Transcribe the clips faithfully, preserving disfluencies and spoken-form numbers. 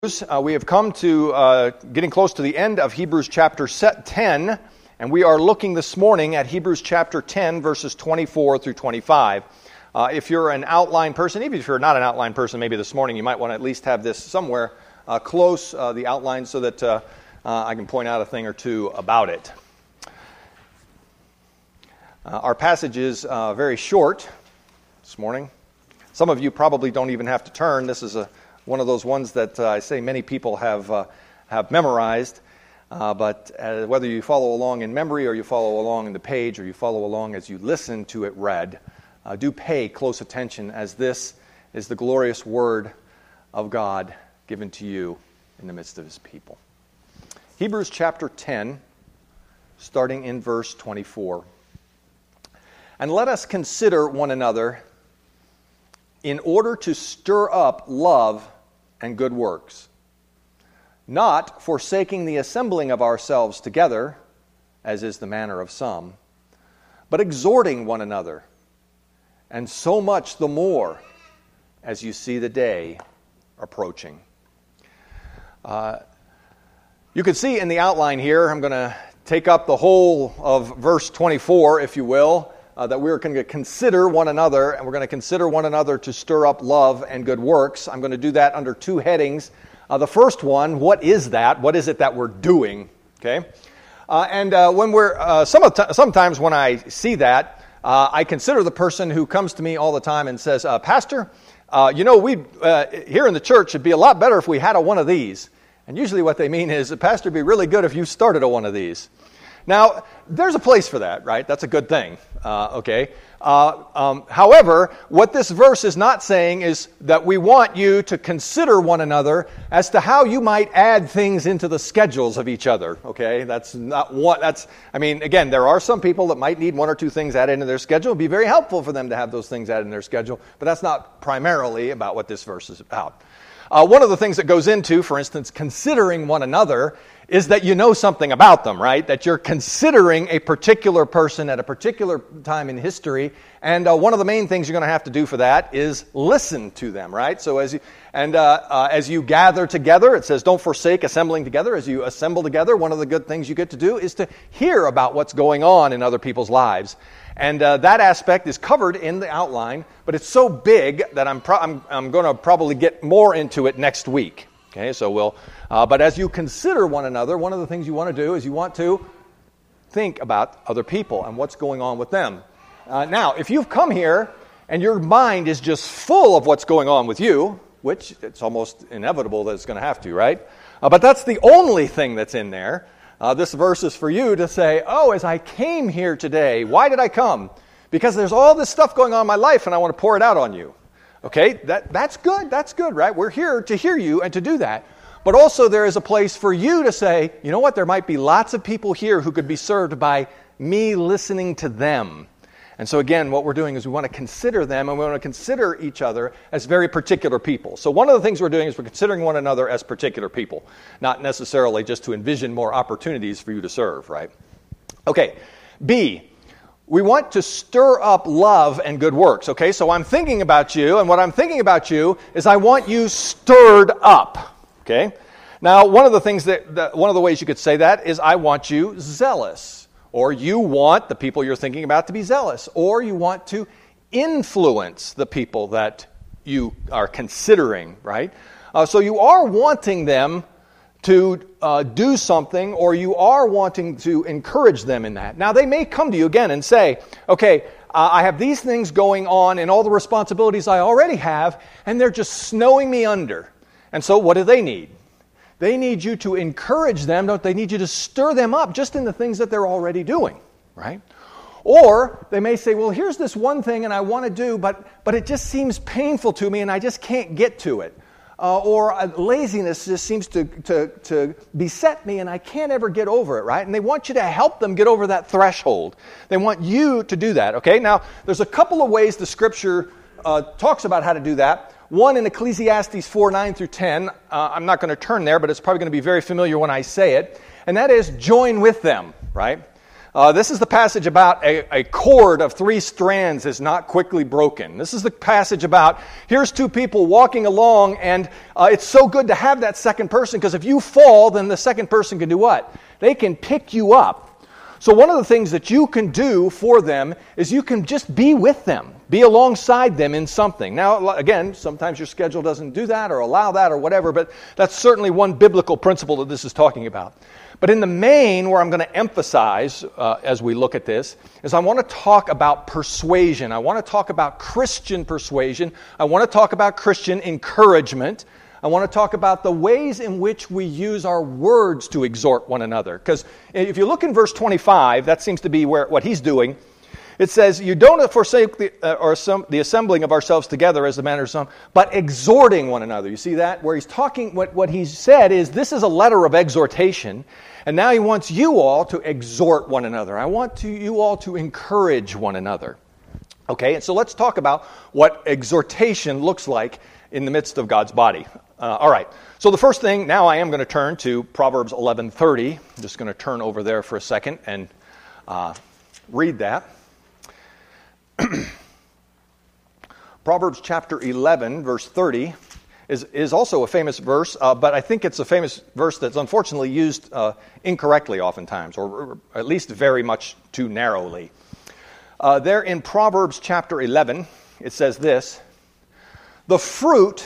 Uh, we have come to uh, getting close to the end of Hebrews chapter ten, and we are looking this morning at Hebrews chapter ten, verses twenty-four through twenty-five. Uh, if you're an outline person, even if you're not an outline person, maybe this morning you might want to at least have this somewhere uh, close, uh, the outline, so that uh, uh, I can point out a thing or two about it. Uh, our passage is uh, very short this morning. Some of you probably don't even have to turn. This is a one of those ones that uh, I say many people have uh, have memorized, uh, but uh, whether you follow along in memory or you follow along in the page or you follow along as you listen to it read, uh, do pay close attention, as this is the glorious word of God given to you in the midst of His people. Hebrews chapter ten, starting in verse twenty-four. And let us consider one another in order to stir up love and good works, not forsaking the assembling of ourselves together, as is the manner of some, but exhorting one another, and so much the more as you see the day approaching. Uh, you can see in the outline here, I'm going to take up the whole of verse twenty-four, if you will, Uh, that we're going to consider one another, and we're going to consider one another to stir up love and good works. I'm going to do that under two headings. Uh, the first one, what is that? What is it that we're doing? Okay, uh, and uh, when we're uh, some of t- sometimes when I see that, uh, I consider the person who comes to me all the time and says, uh, "Pastor, uh, you know, we uh, here in the church it'd be a lot better if we had a one of these." And usually, what they mean is, "Pastor, it'd be really good if you started a one of these." Now, there's a place for that, right? That's a good thing, uh, okay? Uh, um, however, what this verse is not saying is that we want you to consider one another as to how you might add things into the schedules of each other, okay? That's not what, that's, I mean, again, there are some people that might need one or two things added into their schedule. It'd be very helpful for them to have those things added in their schedule, but that's not primarily about what this verse is about. Uh, one of the things that goes into, for instance, considering one another is that you know something about them, right? That you're considering a particular person at a particular time in history, and uh, one of the main things you're going to have to do for that is listen to them, right? So as you and uh, uh, as you gather together, it says, "Don't forsake assembling together." As you assemble together, one of the good things you get to do is to hear about what's going on in other people's lives. And uh, that aspect is covered in the outline, but it's so big that I'm pro- I'm, I'm going to probably get more into it next week. Okay, so we'll. Uh, but as you consider one another, one of the things you want to do is you want to think about other people and what's going on with them. Uh, now, if you've come here and your mind is just full of what's going on with you, which it's almost inevitable that it's going to have to, right? Uh, but that's the only thing that's in there. Uh, this verse is for you to say, oh, as I came here today, why did I come? Because there's all this stuff going on in my life and I want to pour it out on you. Okay, that that's good, that's good, right? We're here to hear you and to do that. But also there is a place for you to say, you know what, there might be lots of people here who could be served by me listening to them. And so again, what we're doing is we want to consider them, and we want to consider each other as very particular people. So one of the things we're doing is we're considering one another as particular people, not necessarily just to envision more opportunities for you to serve, right? Okay, B, we want to stir up love and good works, okay? So I'm thinking about you, and what I'm thinking about you is I want you stirred up, okay? Now, one of the things that, that one of the ways you could say that is I want you zealous, or you want the people you're thinking about to be zealous, or you want to influence the people that you are considering, right? Uh, so you are wanting them to uh, do something, or you are wanting to encourage them in that. Now, they may come to you again and say, okay, uh, I have these things going on and all the responsibilities I already have, and they're just snowing me under. And so what do they need? They need you to encourage them, don't they? Need you to stir them up just in the things that they're already doing, right? Or they may say, well, here's this one thing and I want to do, but, but it just seems painful to me and I just can't get to it. Uh, or uh, laziness just seems to, to, to beset me and I can't ever get over it, right? And they want you to help them get over that threshold. They want you to do that, okay? Now, there's a couple of ways the Scripture uh, talks about how to do that. One in Ecclesiastes four, nine through ten. Uh, I'm not going to turn there, but it's probably going to be very familiar when I say it. And that is join with them, right? Uh, this is the passage about a, a cord of three strands is not quickly broken. This is the passage about, here's two people walking along, and uh, it's so good to have that second person, because if you fall, then the second person can do what? They can pick you up. So one of the things that you can do for them is you can just be with them, be alongside them in something. Now, again, sometimes your schedule doesn't do that or allow that or whatever, but that's certainly one biblical principle that this is talking about. But in the main, where I'm going to emphasize uh, as we look at this, is I want to talk about persuasion. I want to talk about Christian persuasion. I want to talk about Christian encouragement. I want to talk about the ways in which we use our words to exhort one another. Because if you look in verse twenty-five, that seems to be where what he's doing. It says, you don't forsake the, uh, or some, the assembling of ourselves together as the manner of some, but exhorting one another. You see that? Where he's talking, what, what he's said is, this is a letter of exhortation, and now he wants you all to exhort one another. I want to, you all to encourage one another. Okay, and so let's talk about what exhortation looks like in the midst of God's body. Uh, all right, so the first thing, now I am going to turn to Proverbs eleven thirty. I'm just going to turn over there for a second and uh, read that. Proverbs chapter eleven, verse thirty, is, is also a famous verse, uh, but I think it's a famous verse that's unfortunately used uh, incorrectly oftentimes, or, or at least very much too narrowly. Uh, there in Proverbs chapter eleven, it says this, the fruit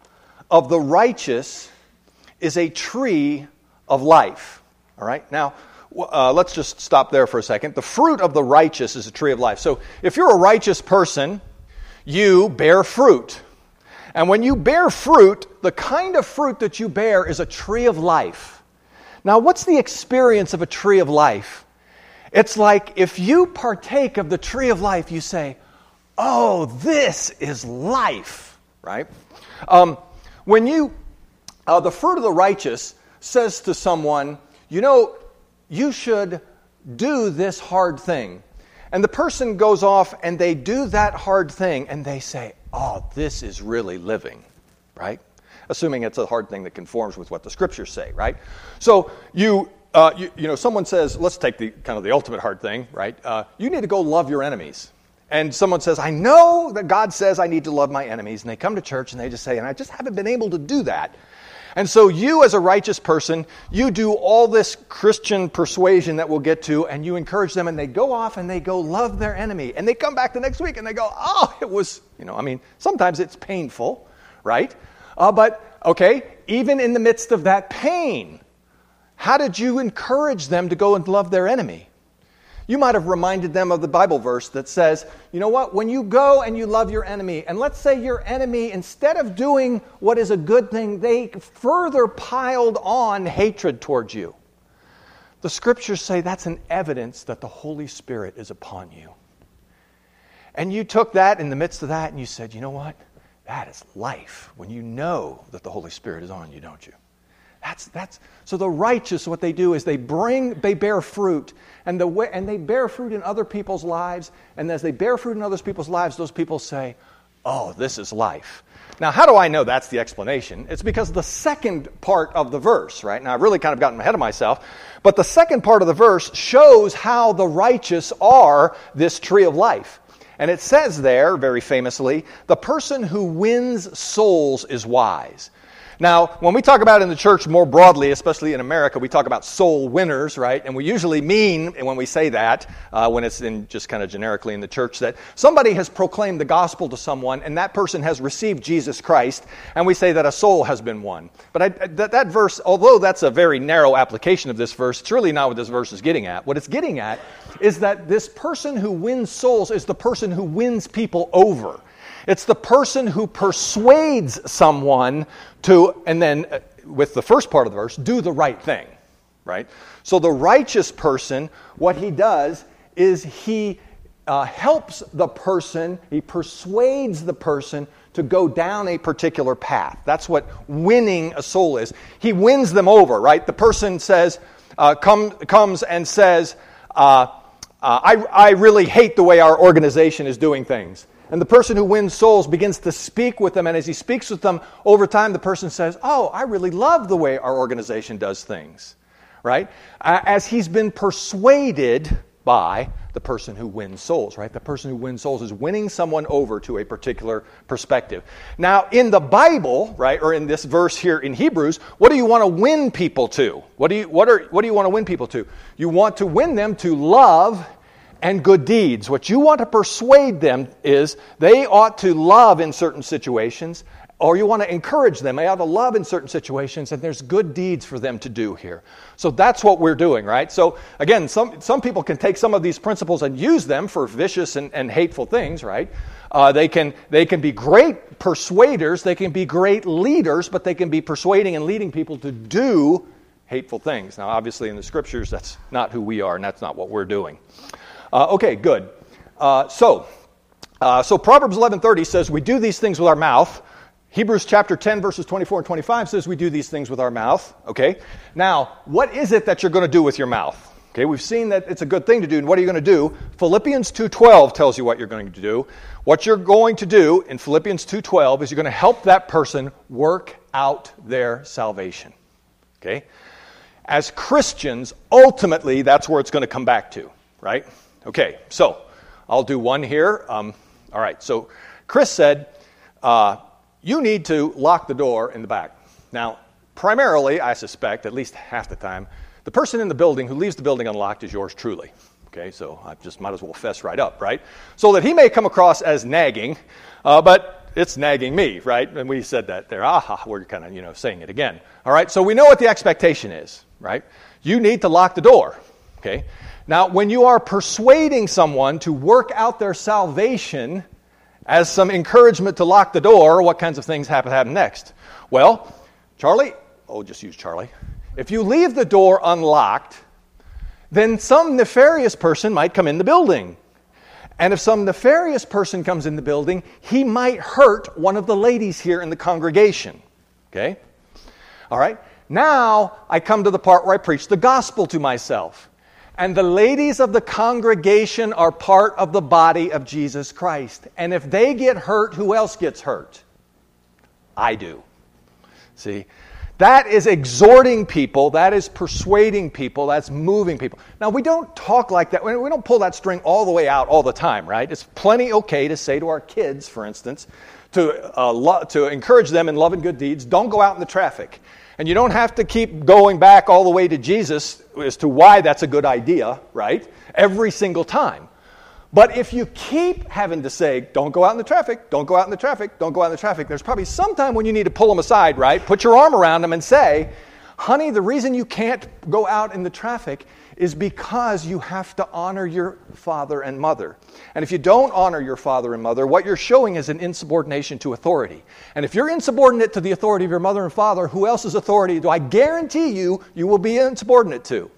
of the righteous is a tree of life. All right, now, Uh, let's just stop there for a second. The fruit of the righteous is a tree of life. So if you're a righteous person, you bear fruit. And when you bear fruit, the kind of fruit that you bear is a tree of life. Now, what's the experience of a tree of life? It's like if you partake of the tree of life, you say, oh, this is life, right? Um, when you, uh, the fruit of the righteous says to someone, you know, you should do this hard thing. And the person goes off and they do that hard thing and they say, oh, this is really living, right? Assuming it's a hard thing that conforms with what the scriptures say, right? So you, uh, you, you know, someone says, let's take the kind of the ultimate hard thing, right? Uh, you need to go love your enemies. And someone says, I know that God says I need to love my enemies. And they come to church and they just say, and I just haven't been able to do that. And so you as a righteous person, you do all this Christian persuasion that we'll get to, and you encourage them, and they go off and they go love their enemy. And they come back the next week and they go, oh, it was, you know, I mean, sometimes it's painful, right? Uh, but, okay, even in the midst of that pain, how did you encourage them to go and love their enemy? You might have reminded them of the Bible verse that says, you know what, when you go and you love your enemy, and let's say your enemy, instead of doing what is a good thing, they further piled on hatred towards you. The scriptures say that's an evidence that the Holy Spirit is upon you. And you took that in the midst of that and you said, you know what, that is life. When you know that the Holy Spirit is on you, don't you? That's that's so the righteous, what they do is they bring, they bear fruit, and the way, and they bear fruit in other people's lives, and as they bear fruit in other people's lives, those people say, oh, this is life. Now, how do I know that's the explanation? It's because the second part of the verse, right? Now, I've really kind of gotten ahead of myself, but the second part of the verse shows how the righteous are this tree of life. And it says there, very famously, the person who wins souls is wise. Now, when we talk about in the church more broadly, especially in America, we talk about soul winners, right? And we usually mean, when we say that, uh, when it's in just kind of generically in the church, that somebody has proclaimed the gospel to someone and that person has received Jesus Christ, and we say that a soul has been won. But I, that, that verse, although that's a very narrow application of this verse, it's really not what this verse is getting at. What it's getting at is that this person who wins souls is the person who wins people over. It's the person who persuades someone to, and then uh, with the first part of the verse, do the right thing, right? So the righteous person, what he does is he uh, helps the person, he persuades the person to go down a particular path. That's what winning a soul is. He wins them over, right? The person says, uh, come, comes and says, uh, uh, I, I really hate the way our organization is doing things. And the person who wins souls begins to speak with them, and as he speaks with them, over time the person says, oh, I really love the way our organization does things, right? Uh, as he's been persuaded, by the person who wins souls, right? The person who wins souls is winning someone over to a particular perspective. Now, in the Bible, right, or in this verse here in Hebrews, what do you want to win people to? What do you what are what do you want to win people to? You want to win them to love and good deeds. What you want to persuade them is they ought to love in certain situations, or you want to encourage them. They ought to love in certain situations, and there's good deeds for them to do here. So that's what we're doing, right? So again, some some people can take some of these principles and use them for vicious and, and hateful things, right? Uh, they can they can be great persuaders, they can be great leaders, but they can be persuading and leading people to do hateful things. Now, obviously, in the Scriptures, that's not who we are, and that's not what we're doing. Uh, okay, good. Uh, so, uh, so Proverbs eleven thirty says we do these things with our mouth. Hebrews chapter ten, verses twenty-four and twenty-five says we do these things with our mouth, okay? Now, what is it that you're going to do with your mouth? Okay, we've seen that it's a good thing to do, and what are you going to do? Philippians two twelve tells you what you're going to do. What you're going to do in Philippians two twelve is you're going to help that person work out their salvation, okay? As Christians, ultimately, that's where it's going to come back to, right? Okay, so I'll do one here. Um, all right, so Chris said, uh, you need to lock the door in the back. Now, primarily, I suspect, at least half the time, the person in the building who leaves the building unlocked is yours truly. Okay, so I just might as well fess right up, right? So that he may come across as nagging, uh, but it's nagging me, right? And we said that there. Aha, we're kind of, you know, saying it again. All right, so we know what the expectation is, right? You need to lock the door, okay? Now, when you are persuading someone to work out their salvation as some encouragement to lock the door, what kinds of things happen, happen next? Well, Charlie, oh, just use Charlie. If you leave the door unlocked, then some nefarious person might come in the building. And if some nefarious person comes in the building, he might hurt one of the ladies here in the congregation. Okay? All right? Now, I come to the part where I preach the gospel to myself. And the ladies of the congregation are part of the body of Jesus Christ. And if they get hurt, who else gets hurt? I do. See? That is exhorting people. That is persuading people. That's moving people. Now, we don't talk like that. We don't pull that string all the way out all the time, right? It's plenty okay to say to our kids, for instance, to, uh, lo- to encourage them in love and good deeds, don't go out in the traffic. And you don't have to keep going back all the way to Jesus as to why that's a good idea, right? Every single time. But if you keep having to say, don't go out in the traffic, don't go out in the traffic, don't go out in the traffic, there's probably some time when you need to pull them aside, right? Put your arm around them and say, honey, the reason you can't go out in the traffic is because you have to honor your father and mother. And if you don't honor your father and mother, what you're showing is an insubordination to authority. And if you're insubordinate to the authority of your mother and father, who else's authority do I guarantee you you will be insubordinate to?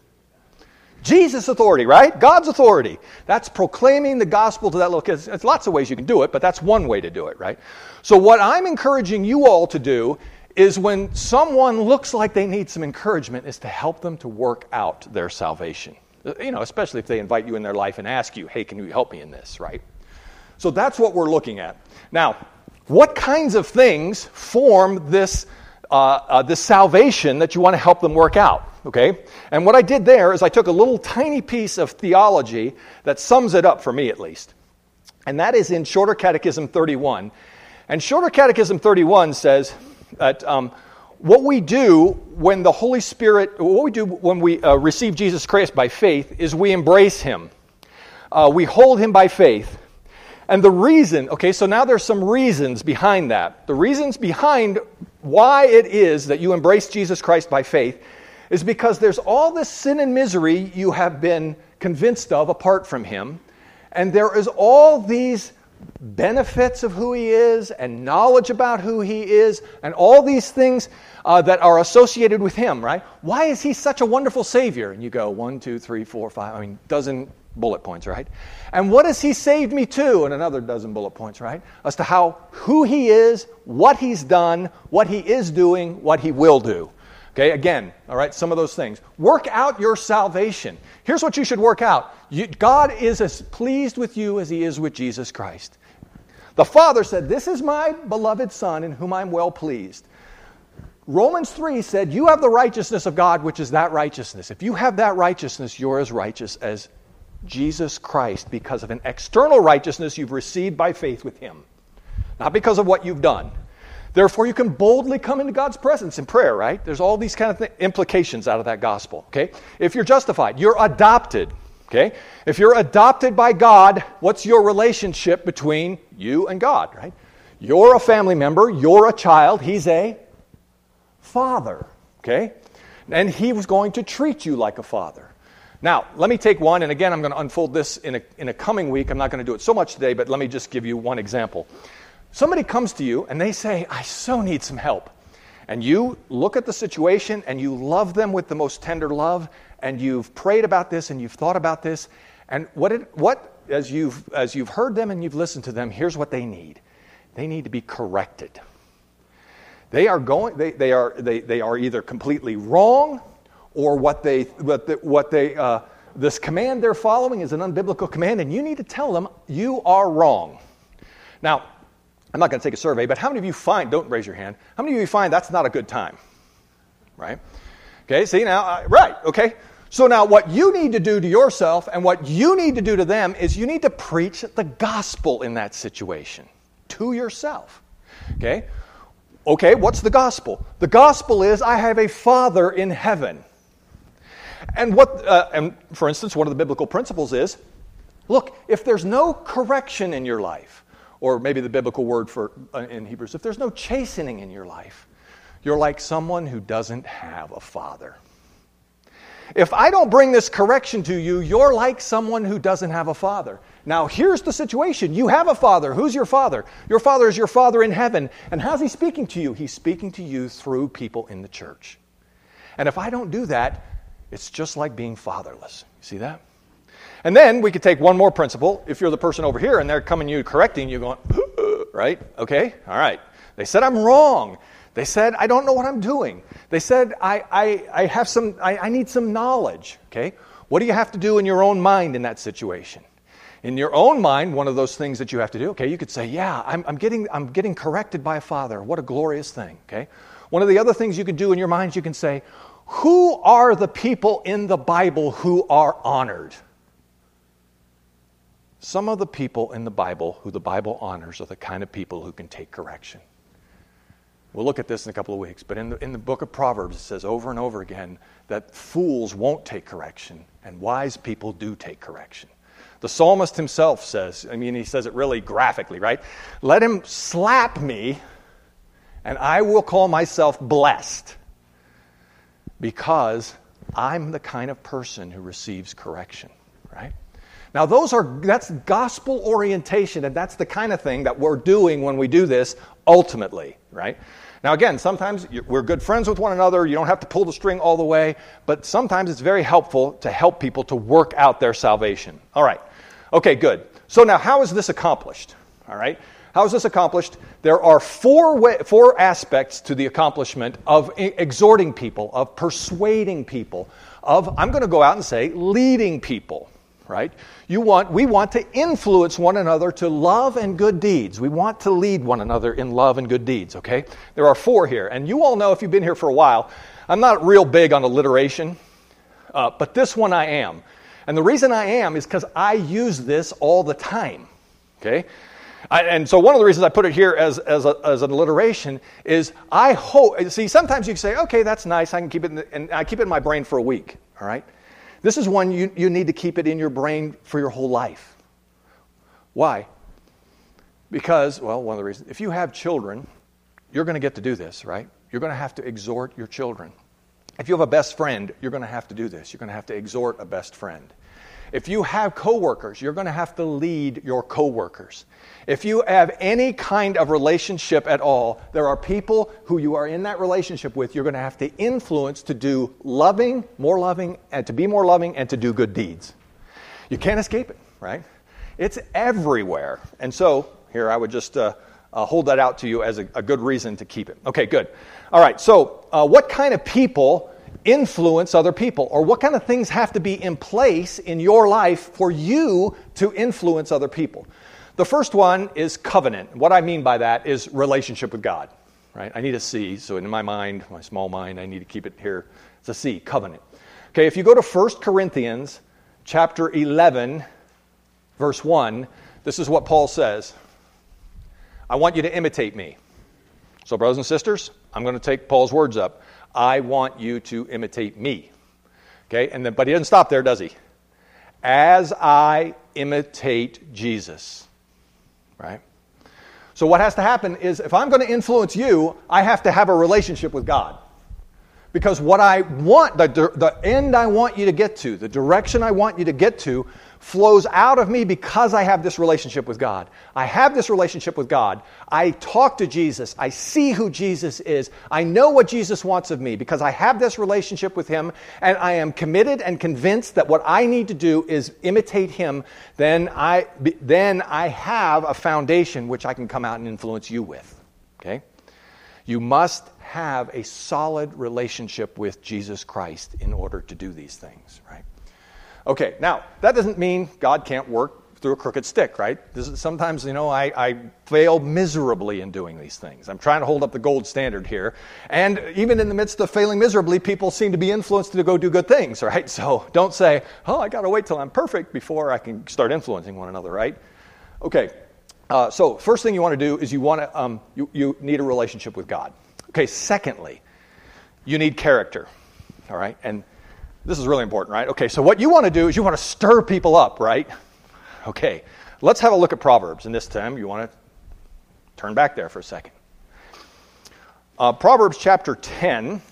Jesus' authority, right? God's authority. That's proclaiming the gospel to that little kid. There's lots of ways you can do it, but that's one way to do it, right? So what I'm encouraging you all to do is when someone looks like they need some encouragement is to help them to work out their salvation. You know, especially if they invite you in their life and ask you, hey, can you help me in this, right? So that's what we're looking at. Now, what kinds of things form this, uh, uh, this salvation that you want to help them work out? Okay? And what I did there is I took a little tiny piece of theology that sums it up for me at least. And that is in Shorter Catechism thirty-one. And Shorter Catechism thirty-one says that um, what we do when the Holy Spirit, what we do when we uh, receive Jesus Christ by faith is we embrace Him. Uh, we hold Him by faith. And the reason, okay, so now there's some reasons behind that. The reasons behind why it is that you embrace Jesus Christ by faith is because there's all this sin and misery you have been convinced of apart from Him, and there is all these benefits of who He is, and knowledge about who He is, and all these things uh, that are associated with Him, right? Why is He such a wonderful Savior? And you go, one, two, three, four, five, I mean, dozen bullet points, right? And what has He saved me to? And another dozen bullet points, right? As to how, who He is, what He's done, what He is doing, what He will do. Okay, again, all right, some of those things. Work out your salvation. Here's what you should work out. You, God is as pleased with you as He is with Jesus Christ. The Father said, this is my beloved Son in whom I'm well pleased. Romans three said, you have the righteousness of God, which is that righteousness. If you have that righteousness, you're as righteous as Jesus Christ because of an external righteousness you've received by faith with him, not because of what you've done. Therefore, you can boldly come into God's presence in prayer, right? There's all these kind of th- implications out of that gospel, okay? If you're justified, you're adopted, okay? If you're adopted by God, what's your relationship between you and God, right? You're a family member, you're a child, he's a father, okay? And he was going to treat you like a father. Now, let me take one, and again, I'm going to unfold this in a, in a coming week. I'm not going to do it so much today, but let me just give you one example. Somebody comes to you and they say, I so need some help. And you look at the situation and you love them with the most tender love, and you've prayed about this and you've thought about this. And what, it, what as you've as you've heard them and you've listened to them, here's what they need. They need to be corrected. They are going. They, they are they, they are either completely wrong, or what they what the, what they uh, this command they're following is an unbiblical command, and you need to tell them you are wrong. Now, I'm not going to take a survey, but how many of you find, don't raise your hand, how many of you find that's not a good time? Right? Okay, see now, uh, right, okay. So now what you need to do to yourself and what you need to do to them is you need to preach the gospel in that situation to yourself. Okay? Okay, what's the gospel? The gospel is I have a Father in heaven. And what, uh, and for instance, one of the biblical principles is, look, if there's no correction in your life, or maybe the biblical word for uh, in Hebrews, if there's no chastening in your life, you're like someone who doesn't have a father. If I don't bring this correction to you, you're like someone who doesn't have a father. Now, here's the situation. You have a father. Who's your father? Your father is your Father in heaven. And how's he speaking to you? He's speaking to you through people in the church. And if I don't do that, it's just like being fatherless. You see that? And then we could take one more principle. If you're the person over here and they're coming to you correcting you, going, right? Okay, all right. They said I'm wrong. They said I don't know what I'm doing. They said I I, I have some I, I need some knowledge. Okay, what do you have to do in your own mind in that situation? In your own mind, one of those things that you have to do. Okay, you could say, yeah, I'm, I'm getting I'm getting corrected by a father. What a glorious thing. Okay, one of the other things you can do in your mind, you can say, who are the people in the Bible who are honored? Some of the people in the Bible who the Bible honors are the kind of people who can take correction. We'll look at this in a couple of weeks, but in the, in the book of Proverbs, it says over and over again that fools won't take correction and wise people do take correction. The psalmist himself says, I mean, he says it really graphically, right? Let him slap me and I will call myself blessed because I'm the kind of person who receives correction, right? Now, those are that's gospel orientation, and that's the kind of thing that we're doing when we do this ultimately, right? Now, again, sometimes we're good friends with one another. You don't have to pull the string all the way, but sometimes it's very helpful to help people to work out their salvation. All right. Okay, good. So now, how is this accomplished? All right. How is this accomplished? There are four way, four aspects to the accomplishment of exhorting people, of persuading people, of, I'm going to go out and say, leading people. Right? You want, we want to influence one another to love and good deeds. We want to lead one another in love and good deeds, okay? There are four here. And you all know, if you've been here for a while, I'm not real big on alliteration, uh, but this one I am. And the reason I am is because I use this all the time, okay? I, and so one of the reasons I put it here as, as, a, as an alliteration is I hope, see, sometimes you can say, okay, that's nice, I can keep it in the, and I keep it in my brain for a week, all right? This is one you, you need to keep it in your brain for your whole life. Why? Because, well, one of the reasons, if you have children, you're going to get to do this, right? You're going to have to exhort your children. If you have a best friend, you're going to have to do this. You're going to have to exhort a best friend. If you have coworkers, you're going to have to lead your coworkers. If you have any kind of relationship at all, there are people who you are in that relationship with, you're going to have to influence to do loving, more loving, and to be more loving, and to do good deeds. You can't escape it, right? It's everywhere. And so, here I would just uh, uh, hold that out to you as a, a good reason to keep it. Okay, good. All right, so uh, what kind of people influence other people? Or what kind of things have to be in place in your life for you to influence other people? The first one is covenant. What I mean by that is relationship with God, right? I need a C, so in my mind, my small mind, I need to keep it here. It's a C, covenant. Okay, if you go to First Corinthians chapter eleven, verse one, this is what Paul says. I want you to imitate me. So, brothers and sisters, I'm going to take Paul's words up. I want you to imitate me. Okay, and then, but he doesn't stop there, does he? As I imitate Jesus. Right? So what has to happen is, if I'm going to influence you, I have to have a relationship with God. Because what I want, the, the end I want you to get to, the direction I want you to get to, flows out of me because I have this relationship with God. I have this relationship with God. I talk to Jesus. I see who Jesus is. I know what Jesus wants of me because I have this relationship with Him, and I am committed and convinced that what I need to do is imitate Him. Then I, then I have a foundation which I can come out and influence you with. Okay? You must have a solid relationship with Jesus Christ in order to do these things, right? Okay, now, that doesn't mean God can't work through a crooked stick, right? This is, sometimes, you know, I, I fail miserably in doing these things. I'm trying to hold up the gold standard here. And even in the midst of failing miserably, people seem to be influenced to go do good things, right? So don't say, oh, I got to wait till I'm perfect before I can start influencing one another, right? Okay, uh, so first thing you want to do is you want to, um, you, you need a relationship with God. Okay, secondly, you need character, all right? And this is really important, right? Okay, so what you want to do is you want to stir people up, right? Okay, let's have a look at Proverbs. And this time you want to turn back there for a second. Uh, Proverbs chapter ten,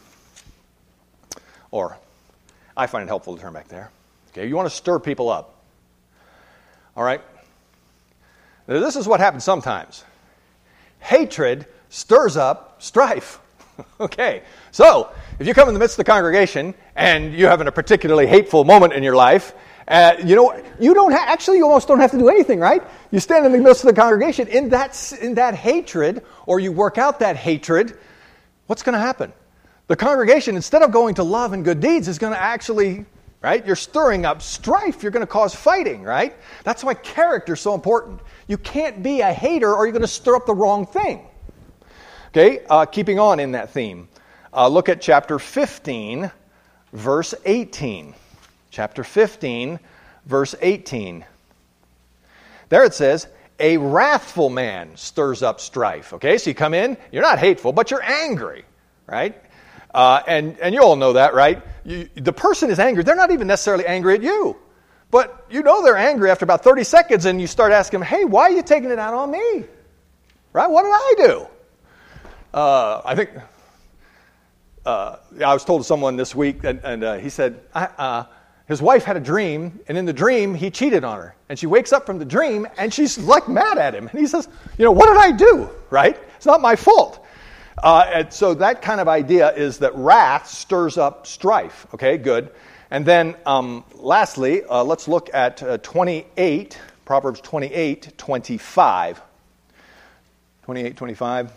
or I find it helpful to turn back there. Okay, you want to stir people up. All right? Now, this is what happens sometimes. Hatred stirs up strife. Okay, so if you come in the midst of the congregation and you're having a particularly hateful moment in your life, uh, you know, you don't ha- actually you almost don't have to do anything, right? You stand in the midst of the congregation in that in that hatred, or you work out that hatred. What's going to happen? The congregation, instead of going to love and good deeds, is going to actually, right? You're stirring up strife. You're going to cause fighting, right? That's why character is so important. You can't be a hater, or you're going to stir up the wrong thing. Okay, uh, keeping on in that theme. Uh, look at chapter fifteen, verse eighteen. Chapter fifteen, verse eighteen. There it says, a wrathful man stirs up strife. Okay, so you come in, you're not hateful, but you're angry, right? Uh, and, and you all know that, right? You, the person is angry. They're not even necessarily angry at you. But you know they're angry after about thirty seconds, and you start asking them, hey, why are you taking it out on me? Right? What did I do? Uh, I think uh, I was told to someone this week, and, and uh, he said I, uh, his wife had a dream, and in the dream he cheated on her. And she wakes up from the dream, and she's like mad at him. And he says, you know, what did I do? Right? It's not my fault. Uh, and so that kind of idea is that wrath stirs up strife. Okay, good. And then um, lastly, uh, let's look at uh, twenty-eight, Proverbs twenty-eight, twenty-five. twenty-eight, twenty-five.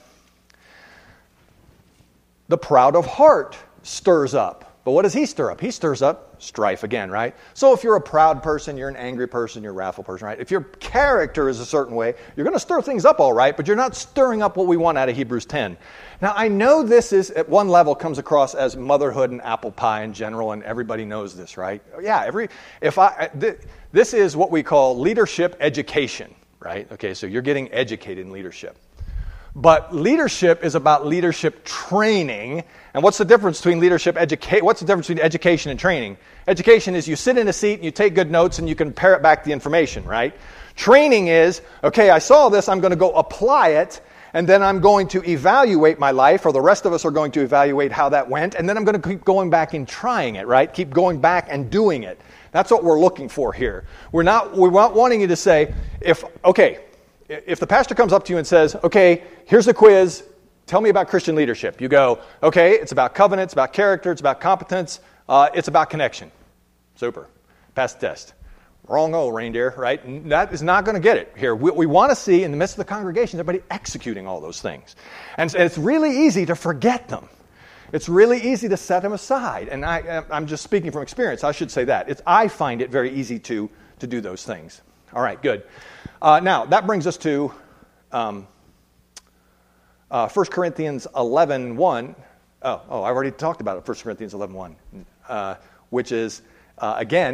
The proud of heart stirs up. But what does he stir up? He stirs up strife again, right? So if you're a proud person, you're an angry person, you're a wrathful person, right? If your character is a certain way, you're going to stir things up all right, but you're not stirring up what we want out of Hebrews ten. Now, I know this is, at one level, comes across as motherhood and apple pie in general, and everybody knows this, right? Yeah, every if I th- this is what we call leadership education, right? Okay, so you're getting educated in leadership. But leadership is about leadership training. And what's the difference between leadership education? What's the difference between education and training? Education is you sit in a seat and you take good notes and you can parrot back the information, right? Training is, okay, I saw this, I'm going to go apply it, and then I'm going to evaluate my life, or the rest of us are going to evaluate how that went, and then I'm going to keep going back and trying it, right? Keep going back and doing it. That's what we're looking for here. We're not, we're not wanting you to say, if, okay, if the pastor comes up to you and says, okay, here's the quiz, tell me about Christian leadership. You go, okay, it's about covenant, it's about character, it's about competence, uh, it's about connection. Super. Pass the test. Wrong-o, reindeer, right? That is not going to get it here. We, we want to see in the midst of the congregation everybody executing all those things. And, and it's really easy to forget them. It's really easy to set them aside. And I, I'm just speaking from experience. I should say that. It's, I find it very easy to, to do those things. All right, good. Uh, now, that brings us to um, uh, First Corinthians eleven one. Oh, oh, I've already talked about it, First Corinthians eleven one, uh, which is, uh, again,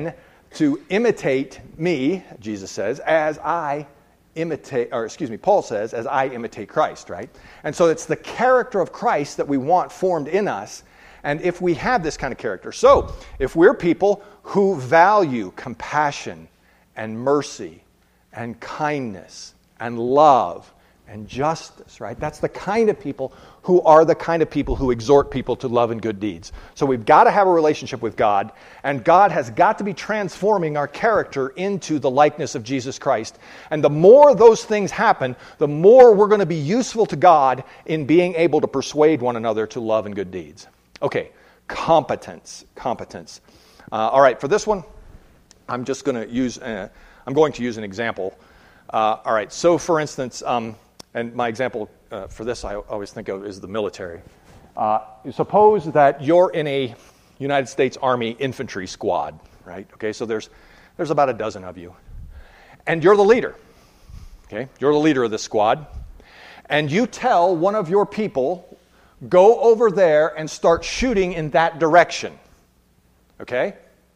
to imitate me, Jesus says, as I imitate, or excuse me, Paul says, as I imitate Christ, right? And so it's the character of Christ that we want formed in us, and if we have this kind of character. So, if we're people who value compassion and mercy and kindness and love and justice, right? That's the kind of people who are the kind of people who exhort people to love and good deeds. So we've got to have a relationship with God, and God has got to be transforming our character into the likeness of Jesus Christ. And the more those things happen, the more we're going to be useful to God in being able to persuade one another to love and good deeds. Okay, competence, competence. Uh, all right, for this one, I'm just going to use, uh, I'm going to use an example. Uh, all right, so for instance, um, and my example uh, for this I always think of is the military. Uh, suppose that you're in a United States Army infantry squad, right? Okay, so there's there's about a dozen of you, and you're the leader. Okay, you're the leader of this squad, and you tell one of your people, go over there and start shooting in that direction. Okay?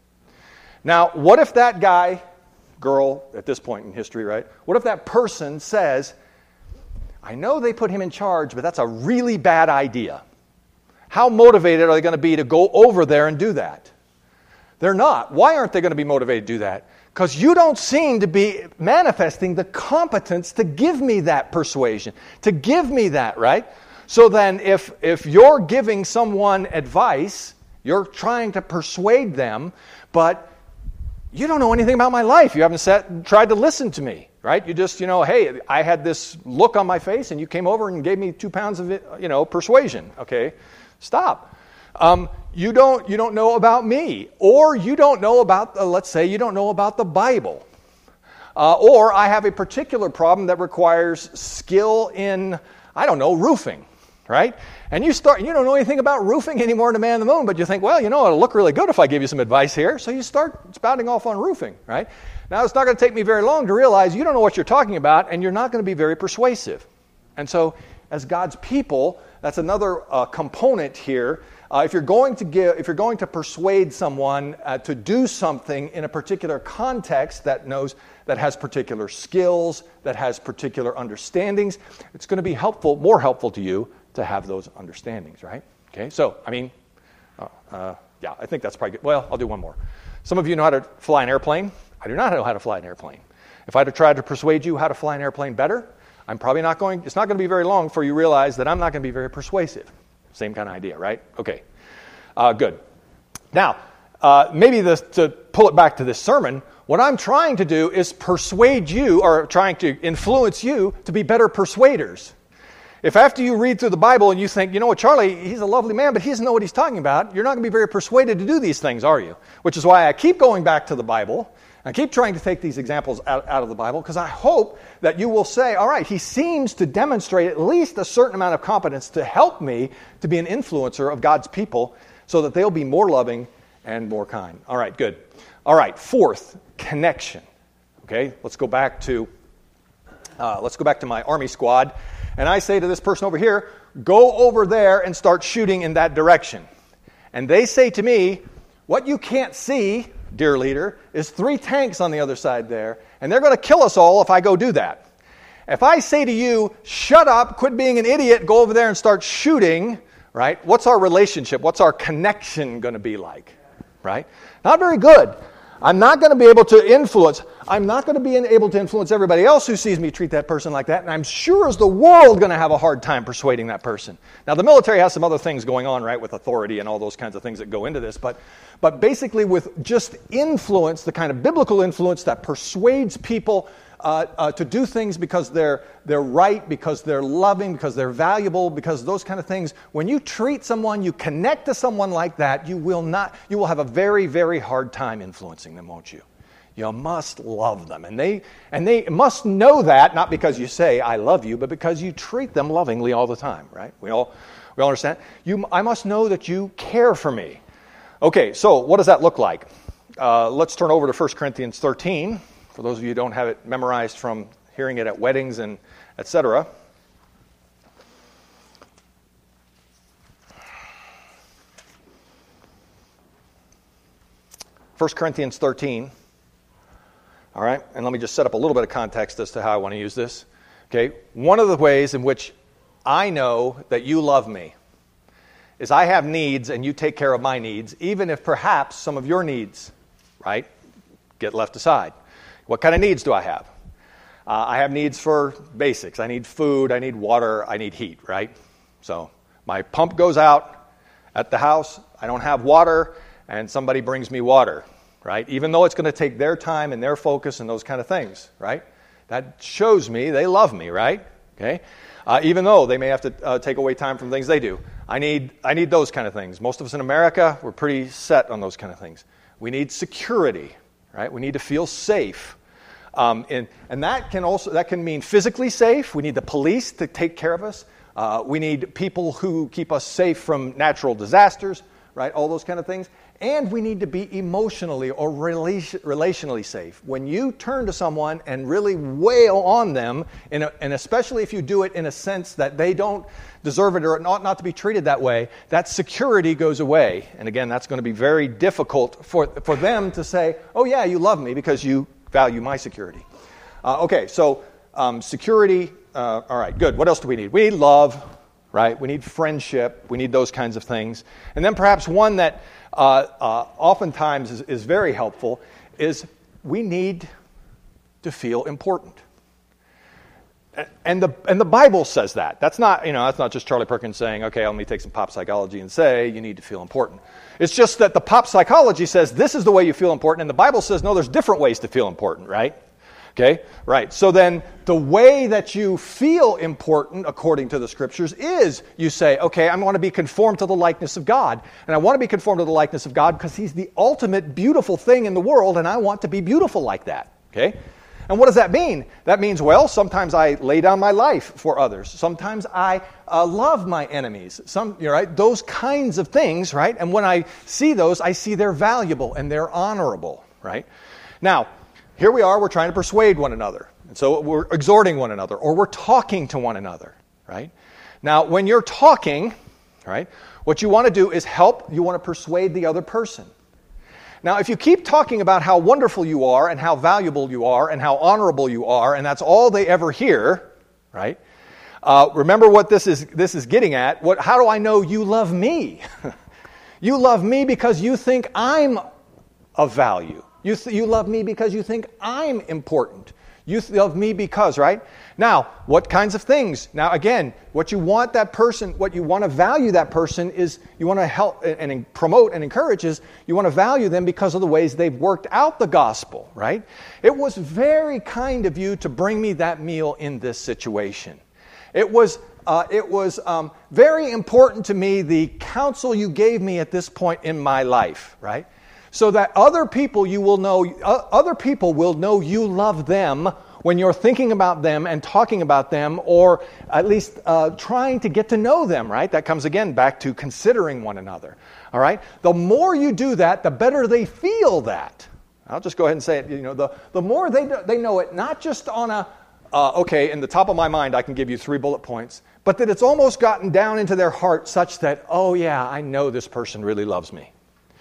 Now, what if that guy, girl, at this point in history, right? What if that person says, I know they put him in charge, but that's a really bad idea. How motivated are they going to be to go over there and do that? They're not. Why aren't they going to be motivated to do that? Because you don't seem to be manifesting the competence to give me that persuasion, to give me that, right? So then if, if you're giving someone advice, you're trying to persuade them, but you don't know anything about my life. You haven't sat and tried to listen to me, right? You just, you know, hey, I had this look on my face and you came over and gave me two pounds of it, you know, persuasion. Okay, stop. Um, you don't you don't know about me, or you don't know about, uh, let's say you don't know about the Bible. Uh, or I have a particular problem that requires skill in, I don't know, roofing, right? And you start, you don't know anything about roofing anymore to man the moon, but you think, well, you know, it'll look really good if I give you some advice here. So you start spouting off on roofing, right? Now, it's not going to take me very long to realize you don't know what you're talking about, and you're not going to be very persuasive. And so, as God's people, that's another uh, component here. Uh, if you're going to give, if you're going to persuade someone uh, to do something in a particular context that knows that has particular skills, that has particular understandings, it's going to be helpful, more helpful to you to have those understandings, right? Okay, so I mean, uh, uh, yeah, I think that's probably good. Well, I'll do one more. Some of you know how to fly an airplane. I do not know how to fly an airplane. If I had to try to persuade you how to fly an airplane better, I'm probably not going. It's not going to be very long before you realize that I'm not going to be very persuasive. Same kind of idea, right? Okay, uh, good. Now, uh, maybe this, to pull it back to this sermon, what I'm trying to do is persuade you, or trying to influence you to be better persuaders. If after you read through the Bible and you think, you know what, Charlie, he's a lovely man, but he doesn't know what he's talking about, you're not going to be very persuaded to do these things, are you? Which is why I keep going back to the Bible. I keep trying to take these examples out, out of the Bible, because I hope that you will say, all right, he seems to demonstrate at least a certain amount of competence to help me to be an influencer of God's people so that they'll be more loving and more kind. All right, good. All right, fourth, connection. Okay, let's go back to uh, let's go back to my Army squad. And I say to this person over here, go over there and start shooting in that direction. And they say to me, what you can't see, dear leader, is three tanks on the other side there, and they're going to kill us all if I go do that. If I say to you, shut up, quit being an idiot, go over there and start shooting, right? What's our relationship? What's our connection going to be like, right? Not very good. I'm not going to be able to influence. I'm not going to be able to influence everybody else who sees me treat that person like that, and I'm sure as the world going to have a hard time persuading that person. Now, the military has some other things going on, right, with authority and all those kinds of things that go into this, but but basically with just influence, the kind of biblical influence that persuades people uh, uh, to do things because they're they're right, because they're loving, because they're valuable, because those kind of things. When you treat someone, you connect to someone like that, you will not. You will have a very, very hard time influencing them, won't you? You must love them, and they and they must know that, not because you say I love you, but because you treat them lovingly all the time. Right? We all we all understand. You, I must know that you care for me. Okay, so what does that look like? Uh, let's turn over to First Corinthians thirteen. For those of you who don't have it memorized from hearing it at weddings and et cetera. First Corinthians thirteen. All right? And let me just set up a little bit of context as to how I want to use this. Okay? One of the ways in which I know that you love me is I have needs and you take care of my needs, even if perhaps some of your needs, right, get left aside. What kind of needs do I have? Uh, I have needs for basics. I need food, I need water, I need heat, right? So my pump goes out at the house, I don't have water, and somebody brings me water, right? Even though it's going to take their time and their focus and those kind of things, right? That shows me they love me, right? Okay? Uh, even though they may have to uh, take away time from things they do. I need I need those kind of things. Most of us in America, we're pretty set on those kind of things. We need security, right? We need to feel safe. Um, and, and that can also that can mean physically safe. We need the police to take care of us. Uh, we need people who keep us safe from natural disasters, right? All those kind of things. And we need to be emotionally or relation, relationally safe. When you turn to someone and really wail on them, in a, and especially if you do it in a sense that they don't deserve it or ought not to be treated that way, that security goes away. And again, that's going to be very difficult for, for them to say, oh yeah, you love me because you value my security. Uh, okay, so um, security, uh, all right, good. What else do we need? We need love, right? We need friendship. We need those kinds of things. And then perhaps one that uh, uh, oftentimes is, is very helpful is we need to feel important. And the and the Bible says that. That's not, you know, that's not just Charlie Perkins saying, okay, let me take some pop psychology and say you need to feel important. It's just that the pop psychology says this is the way you feel important, and the Bible says, no, there's different ways to feel important, right? Okay, right. So then the way that you feel important, according to the Scriptures, is you say, okay, I want to be conformed to the likeness of God. And I want to be conformed to the likeness of God because He's the ultimate beautiful thing in the world, and I want to be beautiful like that. Okay? And what does that mean? That means, well, sometimes I lay down my life for others. Sometimes I uh, love my enemies. Some, you know, right? Those kinds of things, right? And when I see those, I see they're valuable and they're honorable, right? Now, here we are, we're trying to persuade one another. And so we're exhorting one another, or we're talking to one another, right? Now, when you're talking, right, what you want to do is help, you want to persuade the other person. Now, if you keep talking about how wonderful you are and how valuable you are and how honorable you are, and that's all they ever hear, right? Uh, remember what this is this is getting at. What? How do I know you love me? You love me because you think I'm of value. You th- you love me because you think I'm important. You th- love me because, right? Now, what kinds of things? Now, again, what you want that person, what you want to value that person is, you want to help and, and promote and encourage is, you want to value them because of the ways they've worked out the gospel, right? It was very kind of you to bring me that meal in this situation. It was uh, it was um, very important to me, the counsel you gave me at this point in my life, right? So that other people you will know, uh, other people will know you love them when you're thinking about them and talking about them, or at least uh, trying to get to know them, right? That comes again back to considering one another, all right? The more you do that, the better they feel that. I'll just go ahead and say it, you know, the, the more they they know it, not just on a, uh, okay, in the top of my mind I can give you three bullet points, but that it's almost gotten down into their heart such that, oh yeah, I know this person really loves me.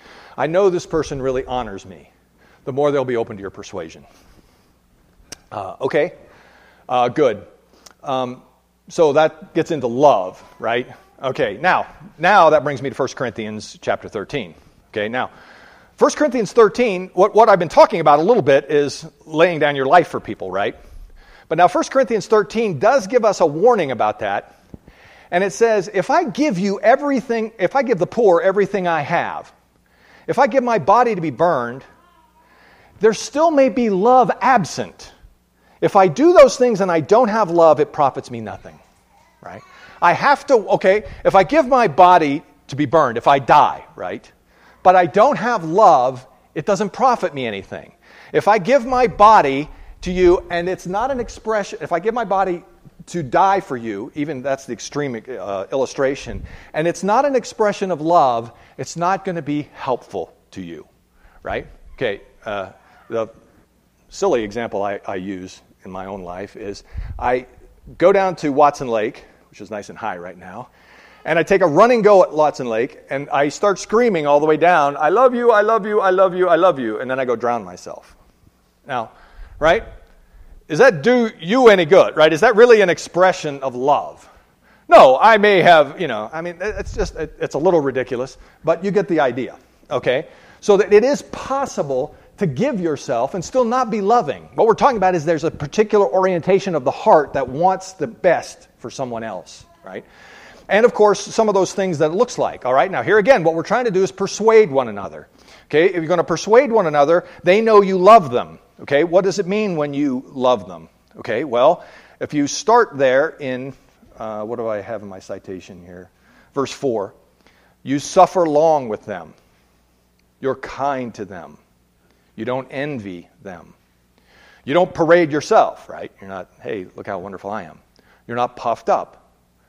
I know this person really honors me. The more they'll be open to your persuasion. Uh, okay, uh, good. Um, so that gets into love, right? Okay, now, now that brings me to First Corinthians chapter thirteen. Okay, now, First Corinthians thirteen, what, what I've been talking about a little bit is laying down your life for people, right? But now First Corinthians thirteen does give us a warning about that. And it says, if I give you everything, if I give the poor everything I have, if I give my body to be burned, there still may be love absent. If I do those things and I don't have love, it profits me nothing, right? I have to, okay, if I give my body to be burned, if I die, right? But I don't have love, it doesn't profit me anything. If I give my body to you and it's not an expression, if I give my body to die for you, even that's the extreme uh, illustration, and it's not an expression of love, it's not going to be helpful to you, right? Okay, uh, the silly example I, I use in my own life is I go down to Watson Lake, which is nice and high right now, and I take a running go at Watson Lake, and I start screaming all the way down, I love you, I love you, I love you, I love you, and then I go drown myself. Now, right? Does that do you any good, right? Is that really an expression of love? No, I may have, you know, I mean, it's just, it's a little ridiculous, but you get the idea, okay? So that it is possible to give yourself and still not be loving. What we're talking about is there's a particular orientation of the heart that wants the best for someone else, right? And of course, some of those things that it looks like, all right? Now here again, what we're trying to do is persuade one another, okay? If you're going to persuade one another, they know you love them, okay? What does it mean when you love them? Okay, well, if you start there in, uh, what do I have in my citation here? Verse four, you suffer long with them. You're kind to them. You don't envy them. You don't parade yourself, right? You're not, hey, look how wonderful I am. You're not puffed up.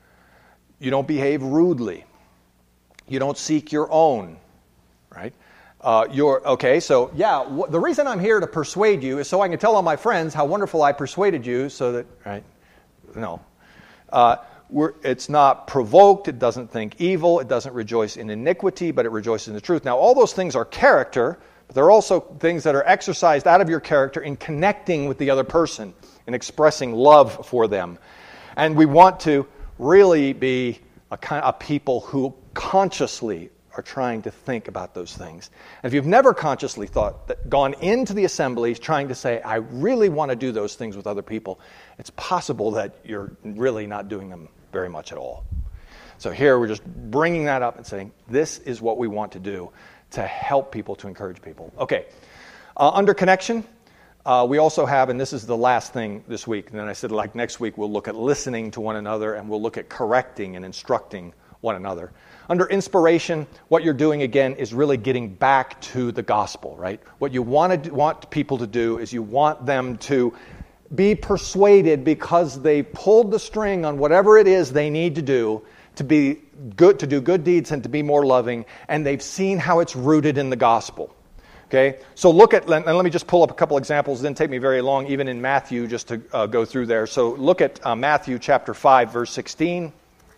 You don't behave rudely. You don't seek your own, right? Uh, you're, okay, so yeah, w- the reason I'm here to persuade you is so I can tell all my friends how wonderful I persuaded you so that, right? No. Uh, we're, it's not provoked. It doesn't think evil. It doesn't rejoice in iniquity, but it rejoices in the truth. Now, all those things are character, but there are also things that are exercised out of your character in connecting with the other person and expressing love for them. And we want to really be a, kind, a people who consciously are trying to think about those things. And if you've never consciously thought that, gone into the assemblies trying to say, I really want to do those things with other people, it's possible that you're really not doing them very much at all. So here we're just bringing that up and saying, this is what we want to do to help people, to encourage people. Okay, uh, under connection, uh, we also have, and this is the last thing this week, and then I said like next week we'll look at listening to one another and we'll look at correcting and instructing one another. Under inspiration, what you're doing again is really getting back to the gospel, right? What you want to want people to do is you want them to be persuaded because they pulled the string on whatever it is they need to do to be good, to do good deeds and to be more loving, and they've seen how it's rooted in the gospel. Okay, so look at, and let me just pull up a couple examples. It didn't take me very long, even in Matthew, just to uh, go through there. So look at uh, Matthew chapter five, verse sixteen.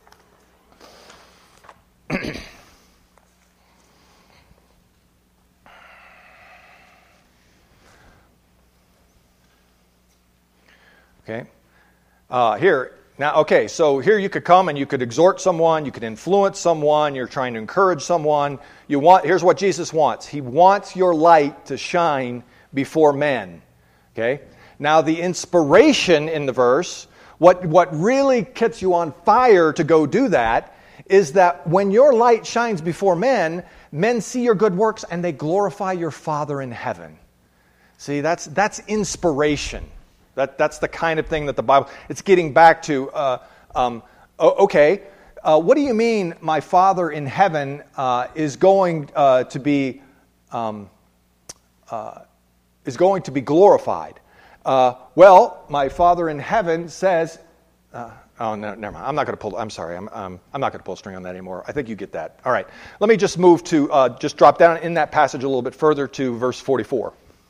Okay, uh, here, now, okay, so here you could come and you could exhort someone, you could influence someone, you're trying to encourage someone. You want, here's what Jesus wants. He wants your light to shine before men, okay? Now, the inspiration in the verse, what, what really gets you on fire to go do that is that when your light shines before men, men see your good works and they glorify your Father in heaven. See, that's that's inspiration. That that's the kind of thing that the Bible. It's getting back to. Uh, um, okay, uh, what do you mean? My Father in heaven uh, is going uh, to be um, uh, is going to be glorified. Uh, well, my Father in heaven says. Uh, Oh, no, never mind. I'm not going to pull, I'm sorry. I'm um, I'm not going to pull a string on that anymore. I think you get that. All right. Let me just move to, uh, just drop down in that passage a little bit further to verse forty-four.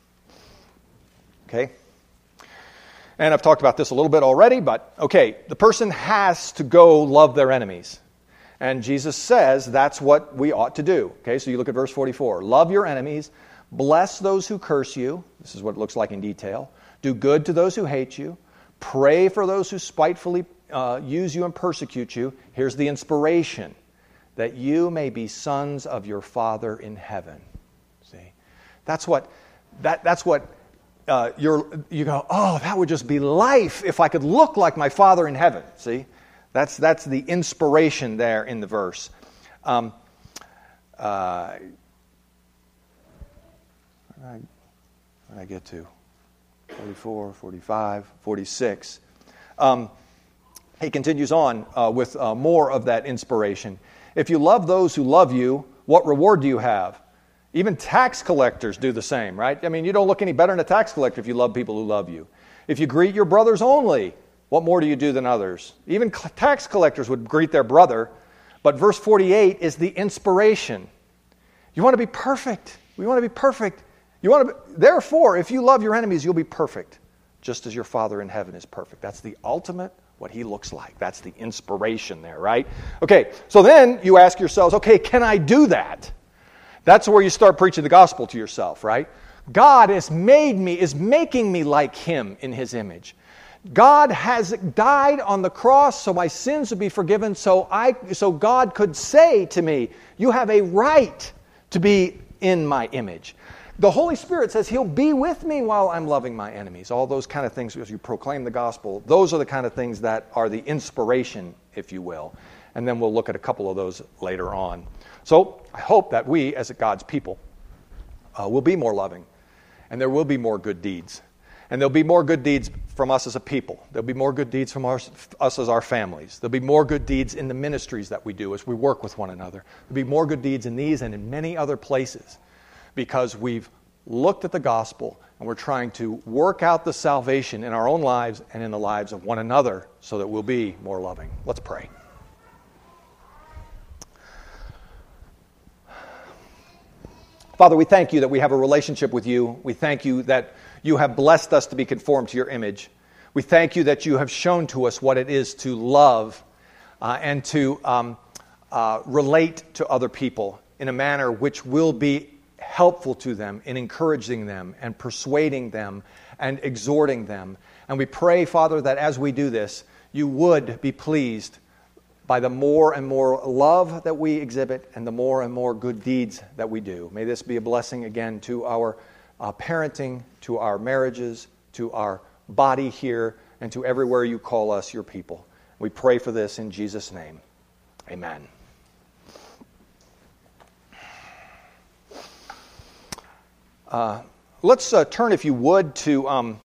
Okay. And I've talked about this a little bit already, but okay. The person has to go love their enemies. And Jesus says that's what we ought to do. Okay, so you look at verse forty-four. Love your enemies. Bless those who curse you. This is what it looks like in detail. Do good to those who hate you. Pray for those who spitefully Uh, use you and persecute you. Here's the inspiration, that you may be sons of your Father in heaven. See, that's what that that's what uh, you're. You go, oh, that would just be life if I could look like my Father in heaven. See, that's that's the inspiration there in the verse. Um, uh, where did I, where did I get to? forty-four, forty-five, forty-six. Um, He continues on uh, with uh, more of that inspiration. If you love those who love you, what reward do you have? Even tax collectors do the same, right? I mean, you don't look any better than a tax collector if you love people who love you. If you greet your brothers only, what more do you do than others? Even tax collectors would greet their brother. But verse forty-eight is the inspiration. You want to be perfect. We want to be perfect. You want to be, therefore, if you love your enemies, you'll be perfect, just as your Father in heaven is perfect. That's the ultimate, what he looks like. That's the inspiration there, right? Okay, so then you ask yourselves, okay, can I do that? That's where you start preaching the gospel to yourself, right? God has made me, is making me like Him in His image. God has died on the cross so my sins would be forgiven, so I, so God could say to me, you have a right to be in my image. The Holy Spirit says He'll be with me while I'm loving my enemies. All those kind of things, as you proclaim the gospel, those are the kind of things that are the inspiration, if you will. And then we'll look at a couple of those later on. So I hope that we, as God's people, uh, will be more loving. And there will be more good deeds. And there'll be more good deeds from us as a people. There'll be more good deeds from our, us as our families. There'll be more good deeds in the ministries that we do as we work with one another. There'll be more good deeds in these and in many other places because we've looked at the gospel and we're trying to work out the salvation in our own lives and in the lives of one another so that we'll be more loving. Let's pray. Father, we thank you that we have a relationship with you. We thank you that you have blessed us to be conformed to your image. We thank you that you have shown to us what it is to love uh, and to um, uh, relate to other people in a manner which will be helpful to them in encouraging them and persuading them and exhorting them. And we pray, Father, that as we do this, you would be pleased by the more and more love that we exhibit and the more and more good deeds that we do. May this be a blessing again to our uh, parenting, to our marriages, to our body here, and to everywhere you call us your people. We pray for this in Jesus' name. Amen. Uh, let's uh, turn, if you would, to um,